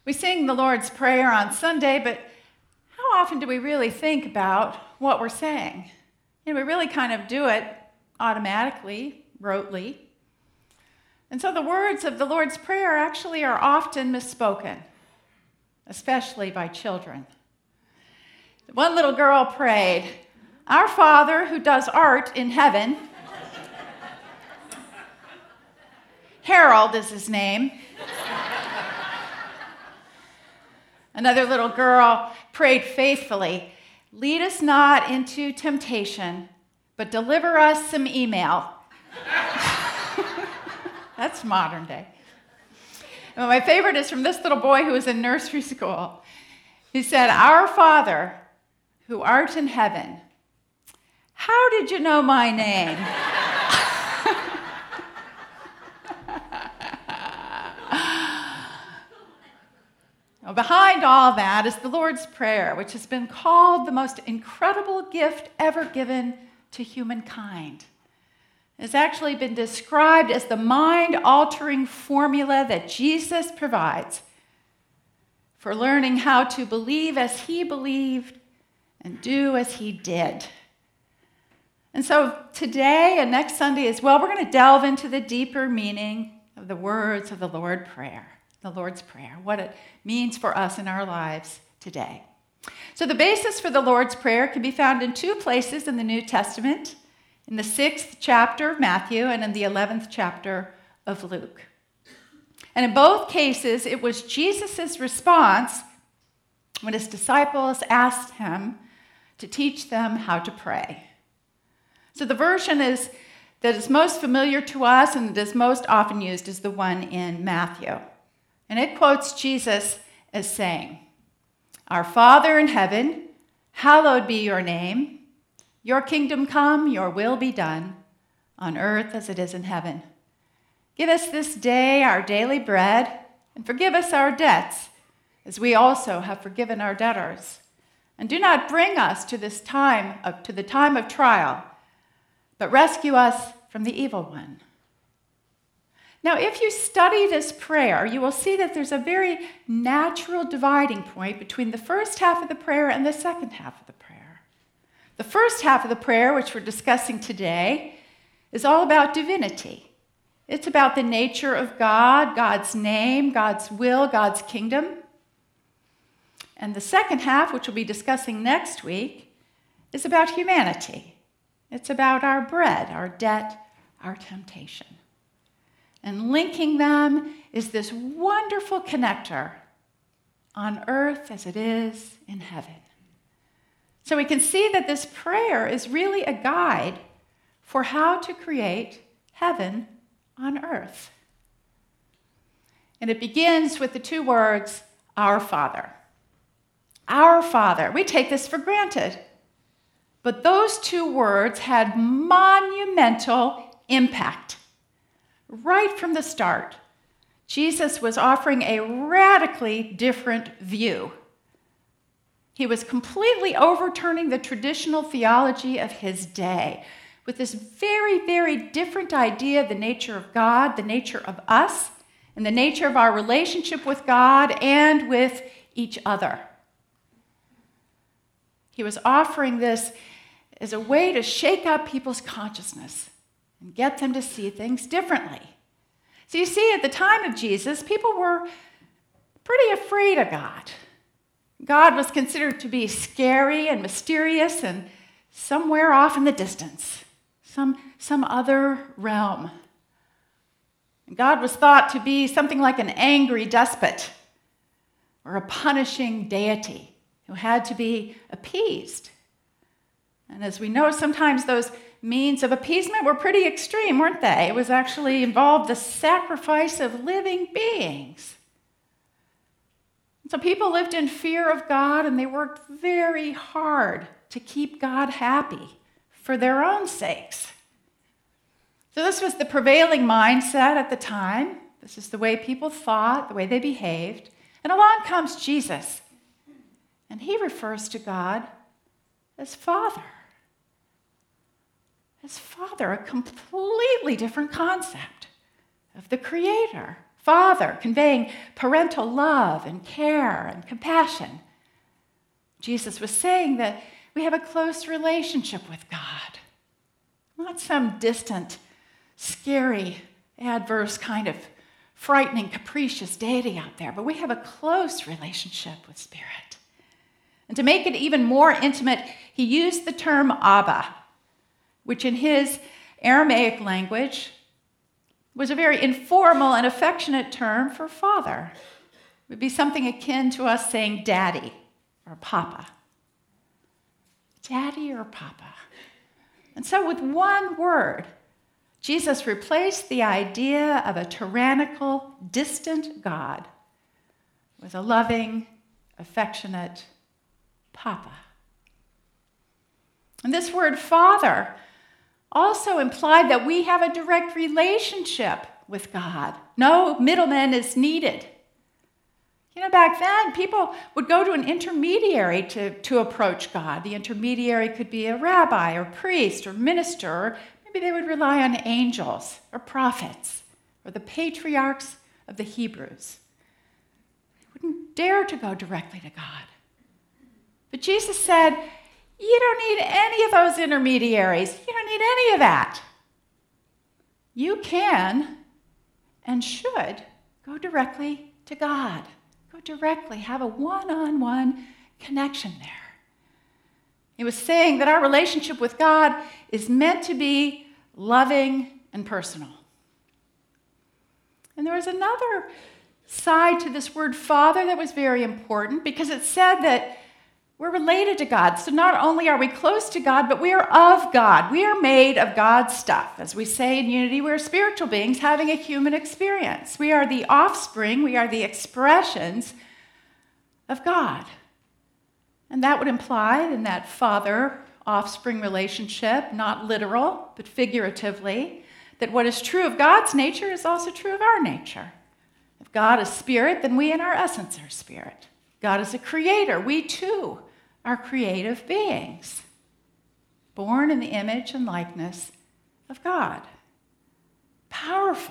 We sing the Lord's Prayer on Sunday, but how often do we really think about what we're saying? We really kind of do it automatically, rotely. And so the words of the Lord's Prayer actually are often misspoken, especially by children. One little girl prayed, "Our Father who does art in heaven," Harold is his name. Another little girl prayed faithfully, "Lead us not into temptation, but deliver us some email." That's modern day. And my favorite is from this little boy who was in nursery school. He said, "Our Father, who art in heaven, how did you know my name?" Now, behind all that is the Lord's Prayer, which has been called the most incredible gift ever given to humankind. It's actually been described as the mind-altering formula that Jesus provides for learning how to believe as he believed and do as he did. And so today and next Sunday as well, we're going to delve into the deeper meaning of the words of the Lord's Prayer, what it means for us in our lives today. So the basis for the Lord's Prayer can be found in two places in the New Testament, in the 6th chapter of Matthew and in the 11th chapter of Luke. And in both cases, it was Jesus' response when his disciples asked him to teach them how to pray. So the version that is most familiar to us and that is most often used is the one in Matthew. And it quotes Jesus as saying, "Our Father in heaven, hallowed be your name. Your kingdom come, your will be done, on earth as it is in heaven. Give us this day our daily bread, and forgive us our debts, as we also have forgiven our debtors. And do not bring us to the time of trial, but rescue us from the evil one." Now, if you study this prayer, you will see that there's a very natural dividing point between the first half of the prayer and the second half of the prayer. The first half of the prayer, which we're discussing today, is all about divinity. It's about the nature of God, God's name, God's will, God's kingdom. And the second half, which we'll be discussing next week, is about humanity. It's about our bread, our debt, our temptation. And linking them is this wonderful connector on earth as it is in heaven. So we can see that this prayer is really a guide for how to create heaven on earth. And it begins with the two words, "Our Father." Our Father. We take this for granted. But those two words had monumental impact. Right from the start, Jesus was offering a radically different view. He was completely overturning the traditional theology of his day with this very, very different idea of the nature of God, the nature of us, and the nature of our relationship with God and with each other. He was offering this as a way to shake up people's consciousness and get them to see things differently. So you see, at the time of Jesus, people were pretty afraid of God. God was considered to be scary and mysterious and somewhere off in the distance, some other realm. God was thought to be something like an angry despot or a punishing deity who had to be appeased. And as we know, sometimes those means of appeasement were pretty extreme, weren't they? It was actually involved the sacrifice of living beings. So people lived in fear of God, and they worked very hard to keep God happy for their own sakes. So this was the prevailing mindset at the time. This is the way people thought, the way they behaved. And along comes Jesus, and he refers to God as Father. As Father, a completely different concept of the Creator, Father, conveying parental love and care and compassion. Jesus was saying that we have a close relationship with God, not some distant, scary, adverse kind of frightening, capricious deity out there, but we have a close relationship with Spirit. And to make it even more intimate, he used the term Abba, which in his Aramaic language was a very informal and affectionate term for father. It would be something akin to us saying daddy or papa. Daddy or papa. And so with one word, Jesus replaced the idea of a tyrannical, distant God with a loving, affectionate papa. And this word father also implied that we have a direct relationship with God. No middleman is needed. Back then, people would go to an intermediary to approach God. The intermediary could be a rabbi or priest or minister, or maybe they would rely on angels or prophets or the patriarchs of the Hebrews. They wouldn't dare to go directly to God. But Jesus said, you don't need any of those intermediaries. You don't need any of that. You can and should go directly to God. Go directly, have a one-on-one connection there. It was saying that our relationship with God is meant to be loving and personal. And there was another side to this word father that was very important, because it said that we're related to God. So not only are we close to God, but we are of God. We are made of God's stuff. As we say in Unity, we're spiritual beings having a human experience. We are the offspring, we are the expressions of God. And that would imply in that father-offspring relationship, not literal, but figuratively, that what is true of God's nature is also true of our nature. If God is spirit, then we in our essence are spirit. God is a creator. We too are creative beings, born in the image and likeness of God. Powerful.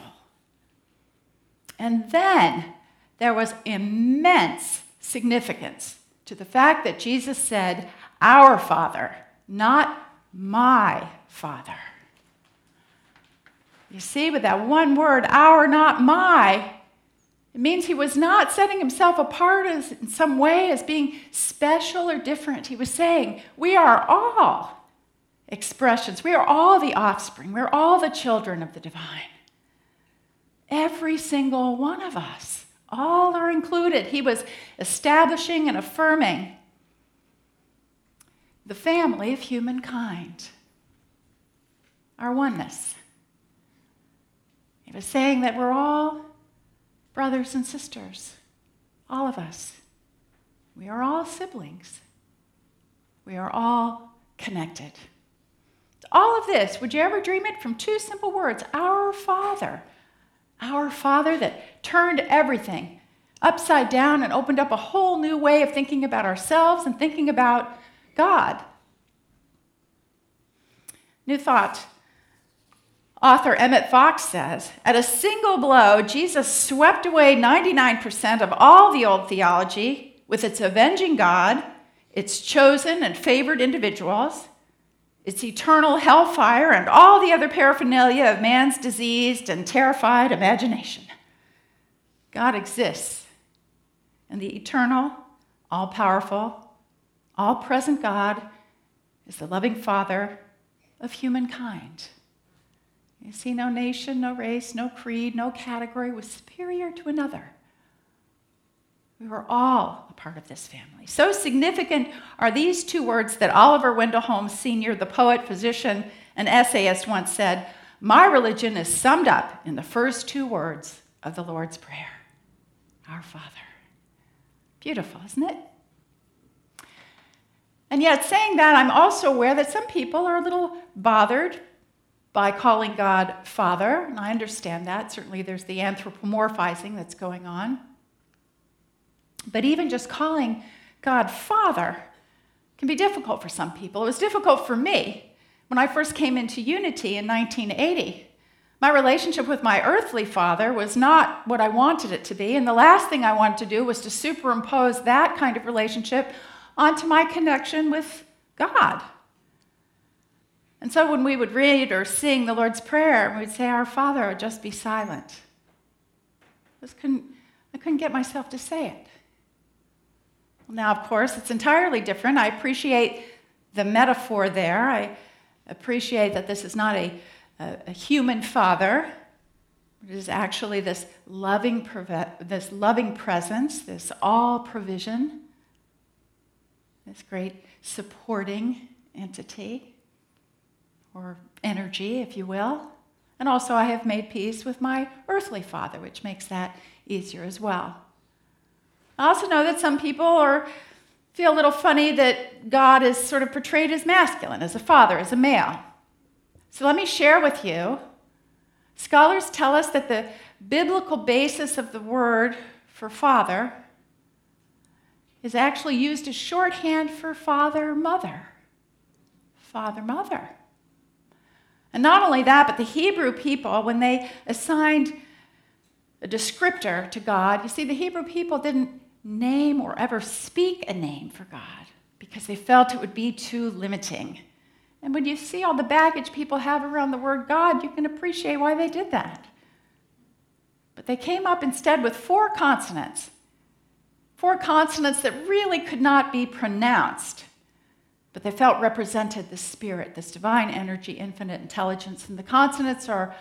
And then there was immense significance to the fact that Jesus said, our Father, not my Father. You see, with that one word, our, not my, it means he was not setting himself apart in some way as being special or different. He was saying, we are all expressions. We are all the offspring. We're all the children of the divine. Every single one of us, all are included. He was establishing and affirming the family of humankind, our oneness. He was saying that we're all brothers and sisters, all of us. We are all siblings. We are all connected. All of this, would you ever dream it from two simple words? Our Father. Our Father that turned everything upside down and opened up a whole new way of thinking about ourselves and thinking about God. New Thought author Emmett Fox says, at a single blow, Jesus swept away 99% of all the old theology with its avenging God, its chosen and favored individuals, its eternal hellfire, and all the other paraphernalia of man's diseased and terrified imagination. God exists, and the eternal, all-powerful, all-present God is the loving Father of humankind. You see, no nation, no race, no creed, no category was superior to another. We were all a part of this family. So significant are these two words that Oliver Wendell Holmes Sr., the poet, physician, and essayist, once said, my religion is summed up in the first two words of the Lord's Prayer, our Father. Beautiful, isn't it? And yet, saying that, I'm also aware that some people are a little bothered by calling God Father, and I understand that. Certainly there's the anthropomorphizing that's going on. But even just calling God Father can be difficult for some people. It was difficult for me when I first came into Unity in 1980. My relationship with my earthly father was not what I wanted it to be, and the last thing I wanted to do was to superimpose that kind of relationship onto my connection with God. And so when we would read or sing the Lord's Prayer, we would say, "Our Father," I would just be silent. I couldn't get myself to say it. Well, now, of course, it's entirely different. I appreciate the metaphor there. I appreciate that this is not a human father. It is actually this loving presence, this all provision, this great supporting entity, or energy, if you will. And also I have made peace with my earthly father, which makes that easier as well. I also know that some people feel a little funny that God is sort of portrayed as masculine, as a father, as a male. So let me share with you. Scholars tell us that the biblical basis of the word for father is actually used as shorthand for father, mother. Father, mother. And not only that, but the Hebrew people, when they assigned a descriptor to God, you see, the Hebrew people didn't name or ever speak a name for God because they felt it would be too limiting. And when you see all the baggage people have around the word God, you can appreciate why they did that. But they came up instead with 4 consonants that really could not be pronounced, but they felt represented the Spirit, this divine energy, infinite intelligence. And the consonants are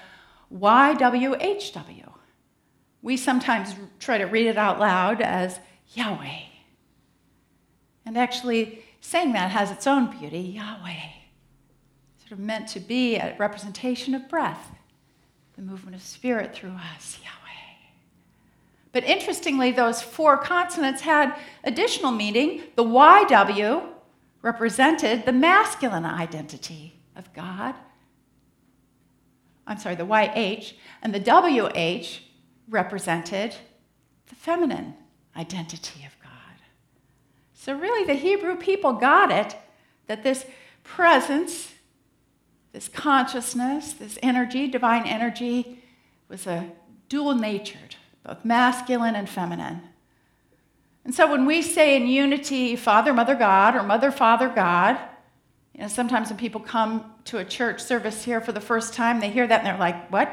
YWHW. We sometimes try to read it out loud as Yahweh. And actually, saying that has its own beauty, Yahweh. Sort of meant to be a representation of breath, the movement of spirit through us, Yahweh. But interestingly, those 4 consonants had additional meaning. The YW represented the masculine identity of God. The YH, and the WH represented the feminine identity of God. So really, the Hebrew people got it, that this presence, this consciousness, this energy, divine energy, was a dual-natured, both masculine and feminine. And so when we say in unity, Father, Mother, God, or Mother, Father, God, sometimes when people come to a church service here for the first time, they hear that and they're like, what?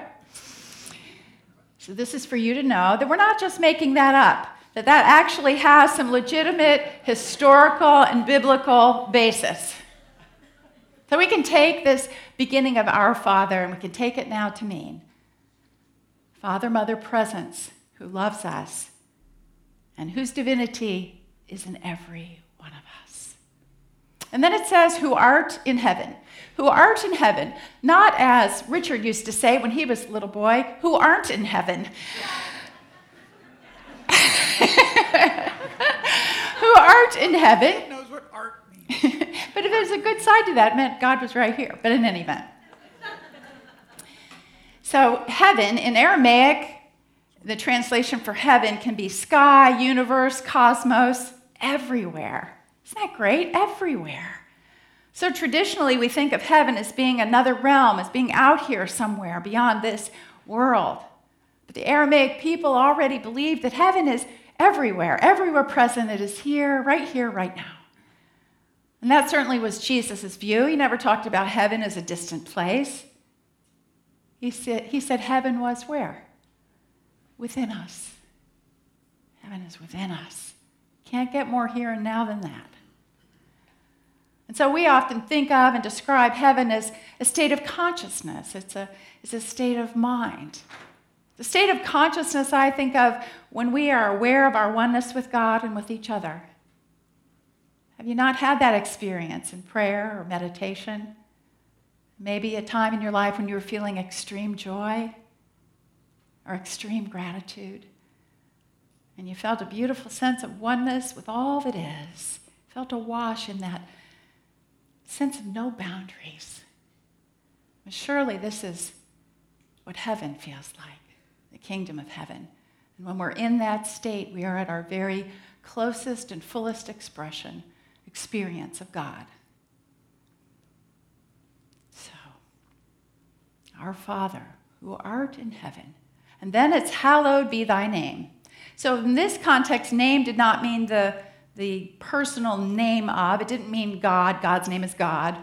So this is for you to know that we're not just making that up, that actually has some legitimate historical and biblical basis. So we can take this beginning of Our Father and we can take it now to mean Father, Mother, Presence, who loves us and whose divinity is in every one of us. And then it says, who art in heaven. Who art in heaven, not as Richard used to say when he was a little boy, who aren't in heaven. Who art in heaven. Knows what art means. But if there's a good side to that, it meant God was right here. But in any event. So heaven, in Aramaic, the translation for heaven can be sky, universe, cosmos, everywhere. Isn't that great? Everywhere. So traditionally, we think of heaven as being another realm, as being out here somewhere beyond this world. But the Aramaic people already believed that heaven is everywhere present. It is here, right now. And that certainly was Jesus' view. He never talked about heaven as a distant place. He said heaven was where? Within us. Heaven is within us. Can't get more here and now than that. And so we often think of and describe heaven as a state of consciousness. It's a state of mind. The state of consciousness I think of when we are aware of our oneness with God and with each other. Have you not had that experience in prayer or meditation? Maybe a time in your life when you were feeling extreme joy or extreme gratitude, and you felt a beautiful sense of oneness with all that is, felt awash in that sense of no boundaries. And surely this is what heaven feels like, the kingdom of heaven. And when we're in that state, we are at our very closest and fullest experience of God. So, our Father, who art in heaven. And then it's hallowed be thy name. So in this context, name did not mean the personal name of. It didn't mean God. God's name is God.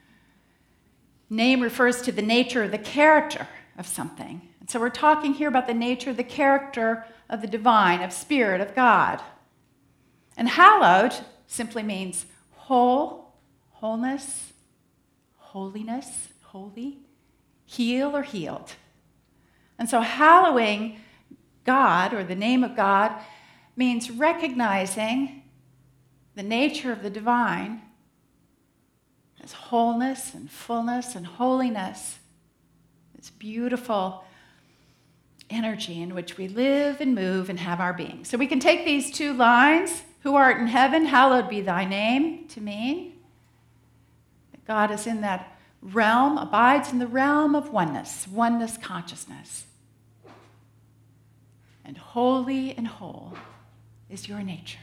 Name refers to the nature or the character of something. And so we're talking here about the nature, the character of the divine, of spirit, of God. And hallowed simply means whole, wholeness, holiness, holy, heal or healed. And so hallowing God, or the name of God, means recognizing the nature of the divine as wholeness and fullness and holiness. It's beautiful energy in which we live and move and have our being. So we can take these two lines, who art in heaven, hallowed be thy name, to mean that God is in that realm, abides in the realm of oneness consciousness. And holy and whole is your nature.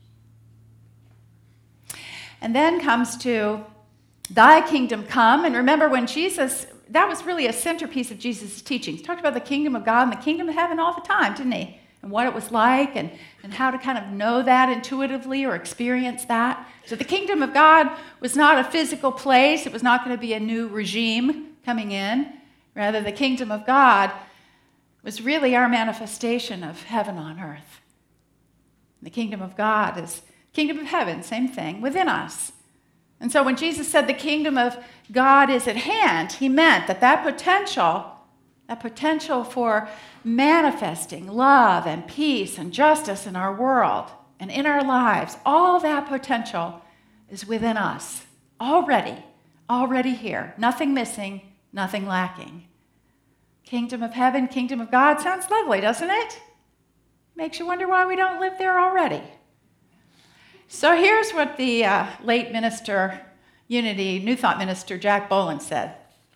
And then comes to thy kingdom come. And remember when Jesus, that was really a centerpiece of Jesus' teachings. He talked about the kingdom of God and the kingdom of heaven all the time, didn't he? And what it was like and how to kind of know that intuitively or experience that. So the kingdom of God was not a physical place. It was not going to be a new regime coming in. Rather, the kingdom of God was really our manifestation of heaven on earth. The kingdom of God is kingdom of heaven, same thing, within us. And so when Jesus said the kingdom of God is at hand, he meant that potential for manifesting love and peace and justice in our world and in our lives, all that potential is within us, already here, nothing missing, nothing lacking. Kingdom of heaven, kingdom of God, sounds lovely, doesn't it? Makes you wonder why we don't live there already. So here's what the late minister, Unity, New Thought minister Jack Boland said.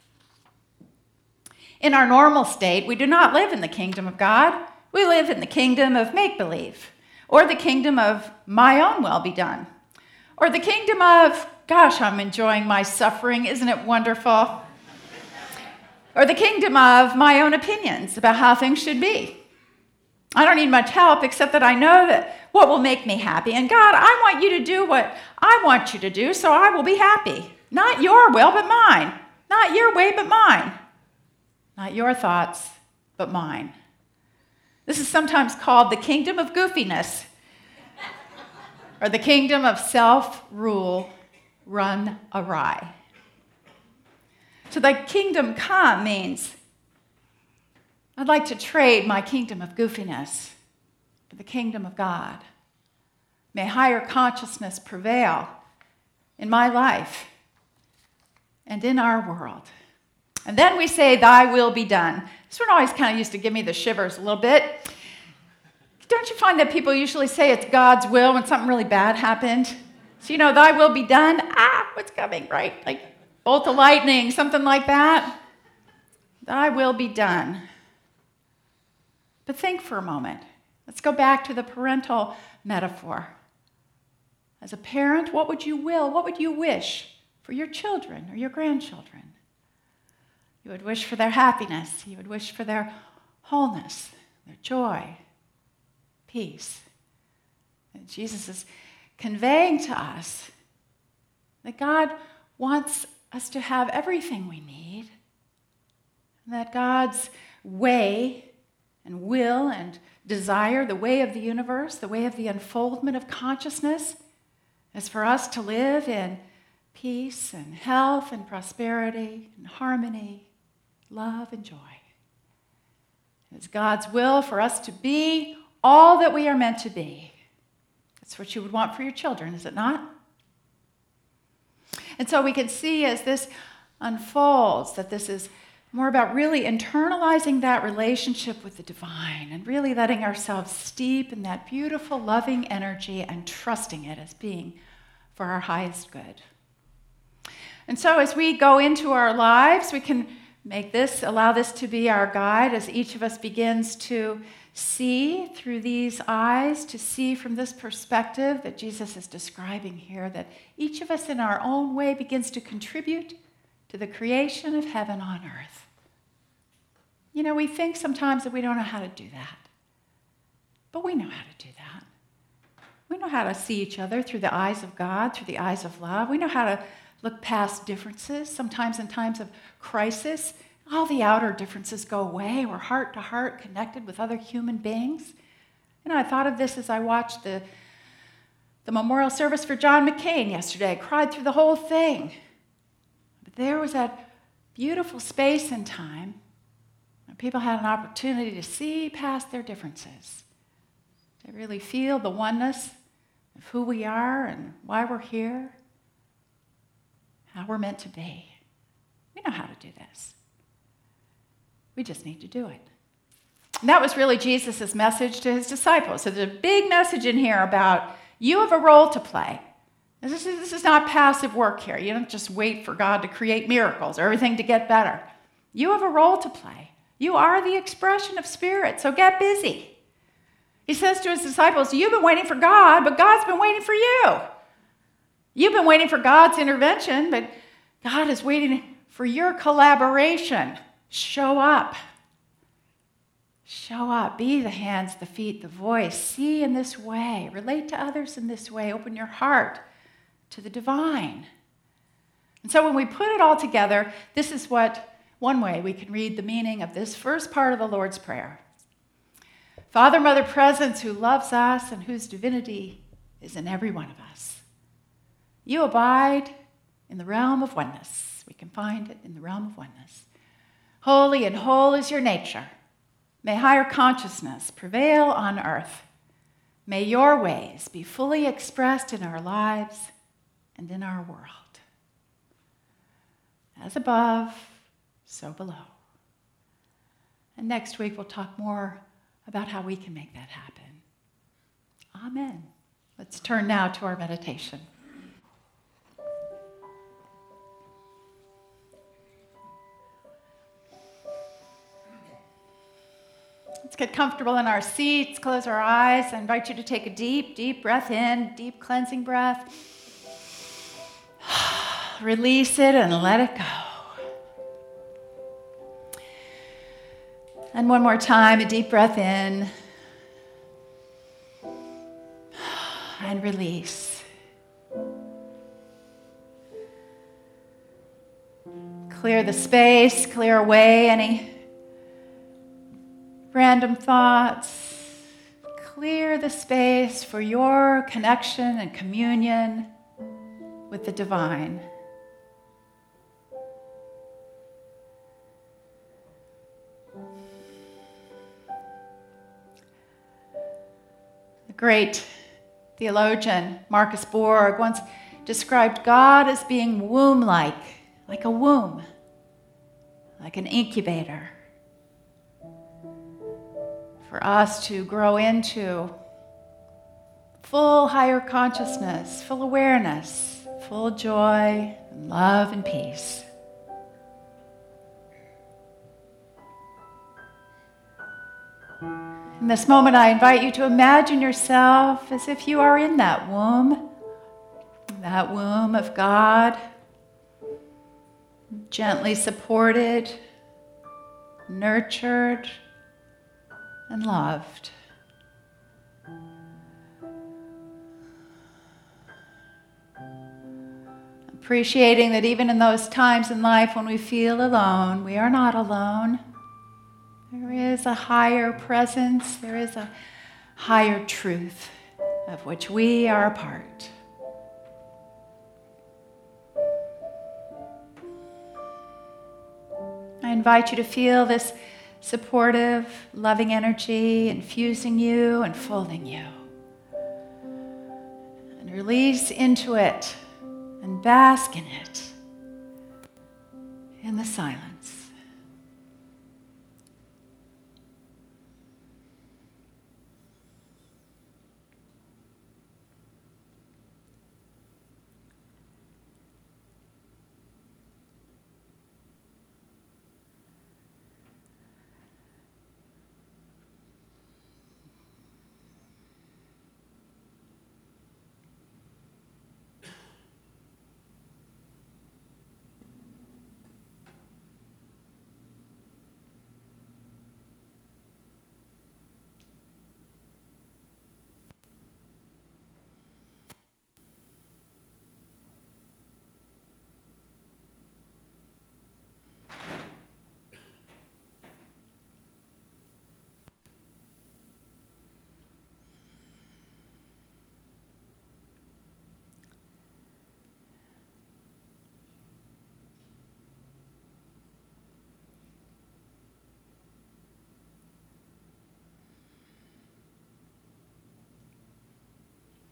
In our normal state, we do not live in the kingdom of God. We live in the kingdom of make-believe, or the kingdom of my own will be done, or the kingdom of, gosh, I'm enjoying my suffering, isn't it wonderful? Or the kingdom of my own opinions about how things should be. I don't need much help except that I know that what will make me happy. And God, I want you to do what I want you to do so I will be happy. Not your will, but mine. Not your way, but mine. Not your thoughts, but mine. This is sometimes called the kingdom of goofiness or the kingdom of self-rule run awry. So the kingdom come means I'd like to trade my kingdom of goofiness for the kingdom of God. May higher consciousness prevail in my life and in our world. And then we say, thy will be done. This one always kind of used to give me the shivers a little bit. Don't you find that people usually say it's God's will when something really bad happened? So, thy will be done. What's coming, right? Like bolt of lightning, something like that. Thy will be done. But think for a moment. Let's go back to the parental metaphor. As a parent, what would you wish for your children or your grandchildren? You would wish for their happiness. You would wish for their wholeness, their joy, peace. And Jesus is conveying to us that God wants us to have everything we need, and that God's way and will and desire, the way of the universe, the way of the unfoldment of consciousness, is for us to live in peace and health and prosperity and harmony, love and joy. It's God's will for us to be all that we are meant to be. That's what you would want for your children, is it not? And so we can see as this unfolds that this is more about really internalizing that relationship with the divine and really letting ourselves steep in that beautiful, loving energy and trusting it as being for our highest good. And so as we go into our lives, we can allow this to be our guide as each of us begins to see through these eyes, to see from this perspective that Jesus is describing here, that each of us in our own way begins to contribute to the creation of heaven on earth. You know, we think sometimes that we don't know how to do that. But we know how to do that. We know how to see each other through the eyes of God, through the eyes of love. We know how to look past differences. Sometimes in times of crisis, all the outer differences go away. We're heart to heart connected with other human beings. You know, I thought of this as I watched the memorial service for John McCain yesterday. I cried through the whole thing. But there was that beautiful space and time where people had an opportunity to see past their differences, to really feel the oneness of who we are and why we're here, how we're meant to be. We know how to do this. We just need to do it. And that was really Jesus' message to his disciples. So there's a big message in here about you have a role to play. This is not passive work here. You don't just wait for God to create miracles or everything to get better. You have a role to play. You are the expression of Spirit, so get busy. He says to his disciples, you've been waiting for God, but God's been waiting for you. You've been waiting for God's intervention, but God is waiting for your collaboration. Show up. Show up. Be the hands, the feet, the voice. See in this way. Relate to others in this way. Open your heart to the divine. And so when we put it all together, this is one way we can read the meaning of this first part of the Lord's Prayer. Father, Mother, Presence, who loves us and whose divinity is in every one of us. You abide in the realm of oneness. We can find it in the realm of oneness. Holy and whole is your nature. May higher consciousness prevail on earth. May your ways be fully expressed in our lives and in our world. As above, so below. And next week we'll talk more about how we can make that happen. Amen. Let's turn now to our meditation. Let's get comfortable in our seats, close our eyes. I invite you to take a deep, deep breath in, deep cleansing breath. Release it and let it go. And one more time, a deep breath in and release. Clear the space, clear away any random thoughts. Clear the space for your connection and communion with the divine. The great theologian Marcus Borg once described God as being womb-like, like a womb, like an incubator, for us to grow into full higher consciousness, full awareness, full joy, and love and peace. In this moment, I invite you to imagine yourself as if you are in that womb of God, gently supported, nurtured, and loved. Appreciating that even in those times in life when we feel alone, we are not alone. There is a higher presence, there is a higher truth of which we are a part. I invite you to feel this supportive, loving energy infusing you and folding you. And release into it and bask in it in the silence.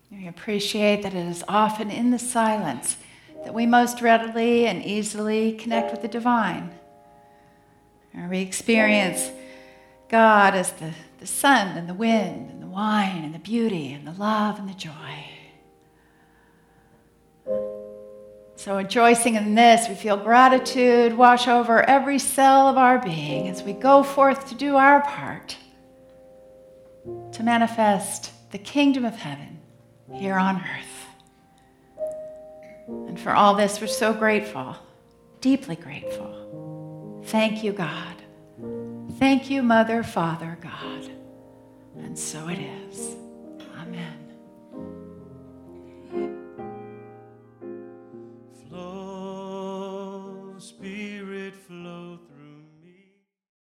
We appreciate that it is often in the silence that we most readily and easily connect with the divine. Or we experience God as the sun and the wind and the wine and the beauty and the love and the joy. So rejoicing in this, we feel gratitude wash over every cell of our being as we go forth to do our part to manifest the kingdom of heaven here on earth. And for all this, we're so grateful, deeply grateful. Thank you, God. Thank you, Mother, Father, God. And so it is. Amen.